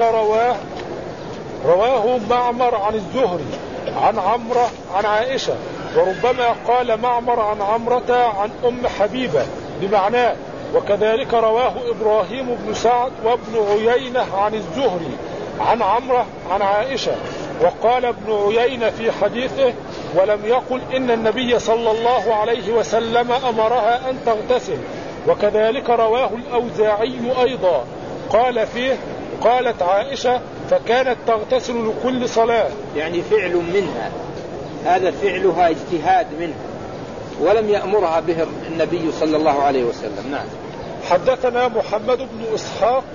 رواه معمر عن الزهري عن عمرة عن عائشة، وربما قال معمر عن عمرة عن أم حبيبة بمعناه. وكذلك رواه إبراهيم بن سعد وابن عيينة عن الزهري عن عمرة عن عائشة. وقال ابن عيينة في حديثه: ولم يقل إن النبي صلى الله عليه وسلم أمرها أن تغتسل. وكذلك رواه الأوزاعي أيضا قال فيه: قالت عائشة: فكانت تغتسل لكل صلاة. يعني فعل منها، هذا فعلها اجتهاد منها، ولم يأمرها به النبي صلى الله عليه وسلم. نعم. حدثنا محمد بن إسحاق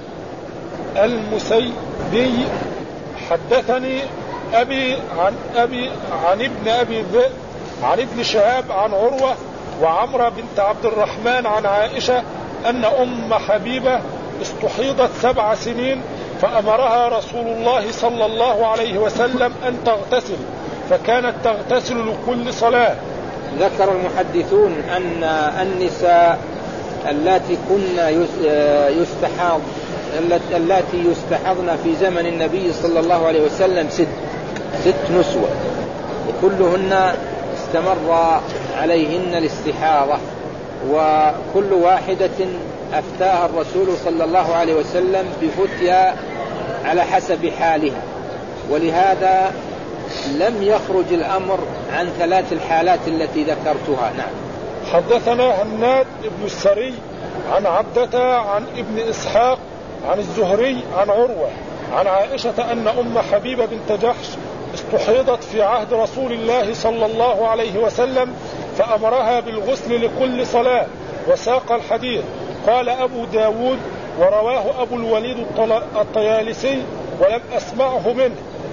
المسيبي حدثني أبي عن ابن أبي ذئب عن ابن شهاب عن عروة وعمرة بنت عبد الرحمن عن عائشة أن أم حبيبة استحيضت 7 سنين فأمرها رسول الله صلى الله عليه وسلم أن تغتسل، فكانت تغتسل لكل صلاة. ذكر المحدثون أن النساء اللاتي كن يستحضن في زمن النبي صلى الله عليه وسلم 6 نسوة، وكلهن استمر عليهن الاستحاضة، وكل واحدة أفتاها الرسول صلى الله عليه وسلم بفتيا على حسب حالها، ولهذا لم يخرج الأمر عن 3 الحالات التي ذكرتها. نعم. حدثنا هناد بن السري عن عبدة عن ابن إسحاق عن الزهري عن عروة عن عائشة أن أم حبيبة بنت جحش استحيضت في عهد رسول الله صلى الله عليه وسلم فأمرها بالغسل لكل صلاة، وساق الحديث. قال أبو داود ورواه أبو الوليد الطيالسي ولم أسمعه منه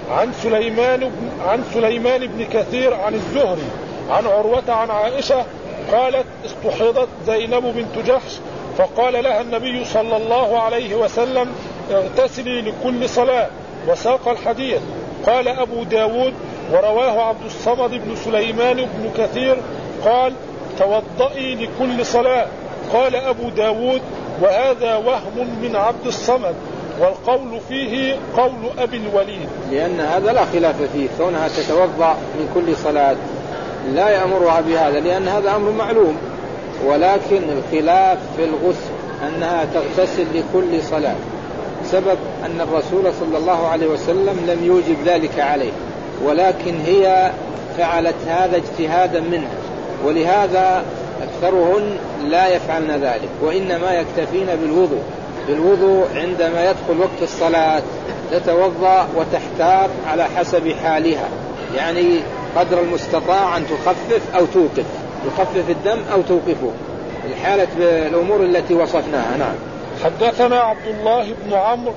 عن سليمان بن كثير عن الزهري عن عروة عن عائشة قالت استحيضت زينب بنت جحش فقال لها النبي صلى الله عليه وسلم اغتسلي لكل صلاة، وساق الحديث. قال أبو داود ورواه عبد الصمد بن سليمان بن كثير قال توضئي لكل صلاة. قال أبو داود وهذا وهم من عبد الصمد، والقول فيه قول أبي الوليد، لأن هذا لا خلاف فيه، كونها تتوضأ من كل صلاة لا يأمرها بهذا، لأن هذا أمر معلوم، ولكن الخلاف في الغسل أنها تغتسل لكل صلاة، سبب أن الرسول صلى الله عليه وسلم لم يوجب ذلك عليه، ولكن هي فعلت هذا اجتهادا منها، ولهذا أكثرهن لا يفعلن ذلك، وإنما يكتفين بالوضوء عندما يدخل وقت الصلاة تتوضأ وتحتاط على حسب حالها، يعني قدر المستطاع أن تخفف أو توقف، تخفف الدم أو توقفه، الحالة بالأمور التي وصفناها. نعم. حدثنا عبد الله بن عمرو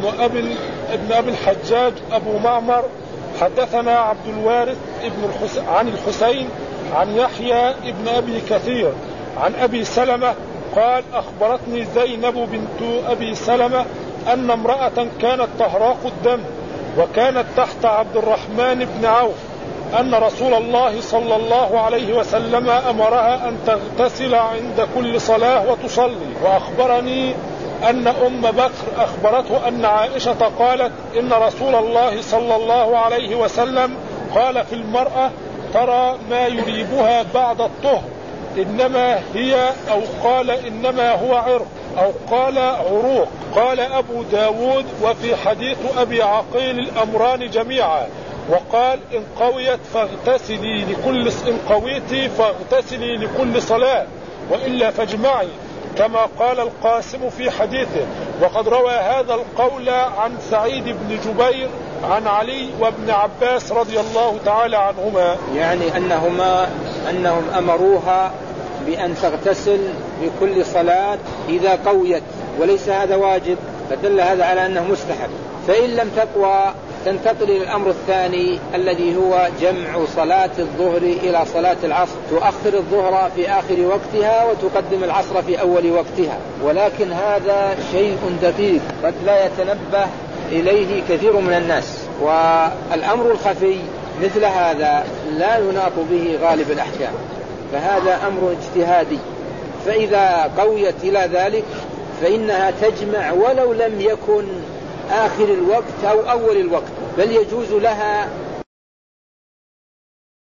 ابن أبي الحجاج أبو معمر حدثنا عبد الوارث عن الحسين عن يحيى ابن أبي كثير عن أبي سلمة قال أخبرتني زينب بنت أبي سلمة أن امرأة كانت تهراق الدم وكانت تحت عبد الرحمن بن عوف أن رسول الله صلى الله عليه وسلم أمرها أن تغتسل عند كل صلاة وتصلي. وأخبرني أن أم بكر أخبرته أن عائشة قالت إن رسول الله صلى الله عليه وسلم قال في المرأة ترى ما يريبها بعد الطهر إنما هي أو قال إنما هو عرق أو قال عروق. قال أبو داود وفي حديث أبي عقيل الأمران جميعا، وقال إن قويت فاغتسلي لكل صلاة وإلا فاجمعي كما قال القاسم في حديثه. وقد روى هذا القول عن سعيد بن جبير عن علي وابن عباس رضي الله تعالى عنهما، يعني أنهم أمروها بأن تغتسل بكل صلاة إذا قويت، وليس هذا واجب، فدل هذا على أنه مستحب. فإن لم تقوى تنتقل إلى الأمر الثاني الذي هو جمع صلاة الظهر إلى صلاة العصر، تؤخر الظهر في آخر وقتها وتقدم العصر في أول وقتها، ولكن هذا شيء دقيق قد لا يتنبه إليه كثير من الناس، والأمر الخفي مثل هذا لا يناط به غالب الأحكام، فهذا أمر اجتهادي. فإذا قويت إلى ذلك فإنها تجمع ولو لم يكن آخر الوقت أو أول الوقت، بل يجوز لها